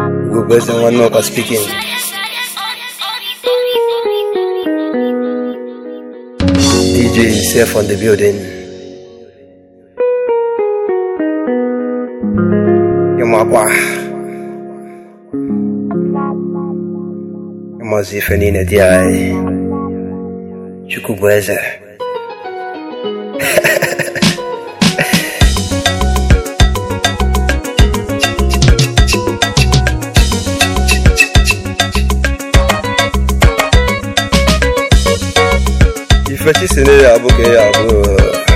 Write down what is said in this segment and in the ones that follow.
Google one more speaking. DJ himself on the building. Yamakwa. Yamazifenine diai. Chukubweze. Ifechisine yabo ke yabo.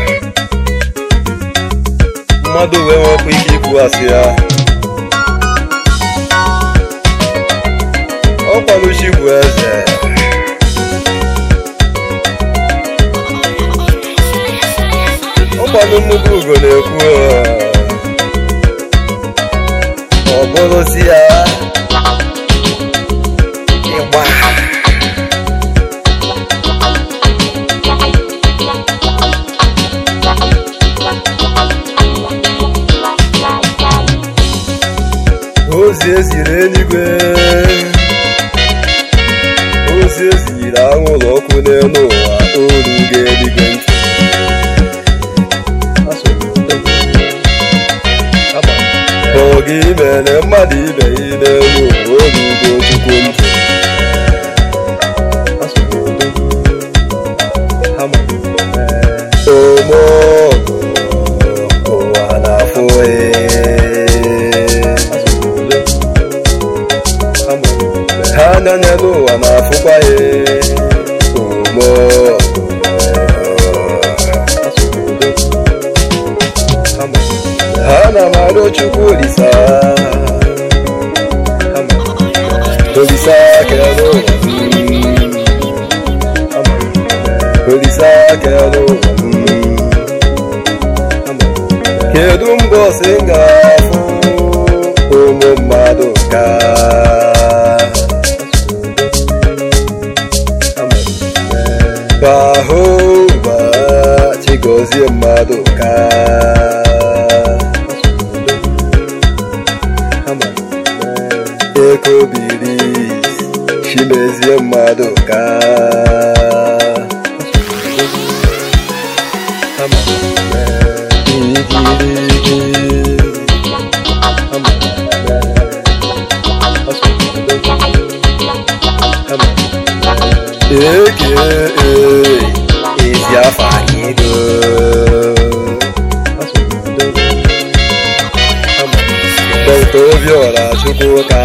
Mmadụ wee nwekwa ike ikwu asị ya. Ọkwanụ chi bụ eze. Ọkwanụ nnukwu ugo na-ekwu ọ bụrụzi ya ịgba. Ozi eziri eluigwe, ozi eziri anwụrụ ọkụ n'elu ụwa, olu ga-eluigwe ntị. Ọ gị mere mmadụ ibe gị n'elu ụwa, olu ga-echukwu ntị. Omogo ụwa na-afụ Hana n'elu ụwa na-afụkwa ya ụmụ Hana mara Chukwu Olisa Olisa kere ụwa Olisa kere ụwa kedu mbọsị m ga-afụ ụmụ mmadụ ka Bahova chigozie mmadụ ka Ekobiris chimezie mmadụ ka Ezi afa ido Dr. Viola Chukwuka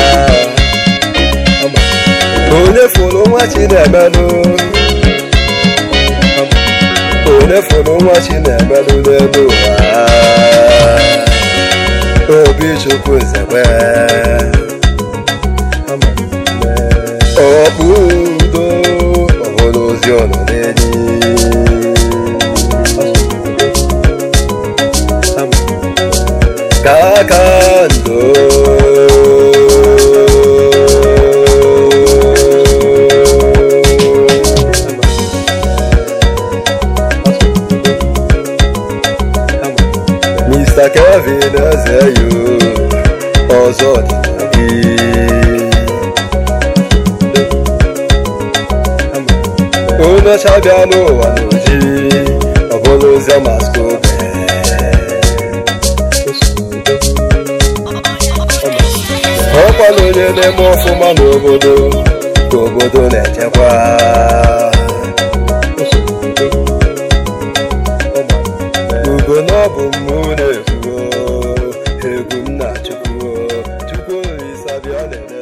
Onye fụrụ nwa Chinemelụ Onye fụrụ nwa Chinemelụ n'elu ụwa Obi Chukwuzekwe Ọ bụ udo ọhụrụ ozi ọnọ n'enyi Kaka ndo Mr. Kevin Ezeyo ọzọ dị Onye chabịa n'ụwa n'oji ọ bụrụ ozi ọmaskobe Ọkwanụ onye na-eme ọfụma n'obodo ka obodo na-echekwa Ugo na ọ bụ mmụ na-ekwu egwu m na Chukwu Olisa bịa na-ede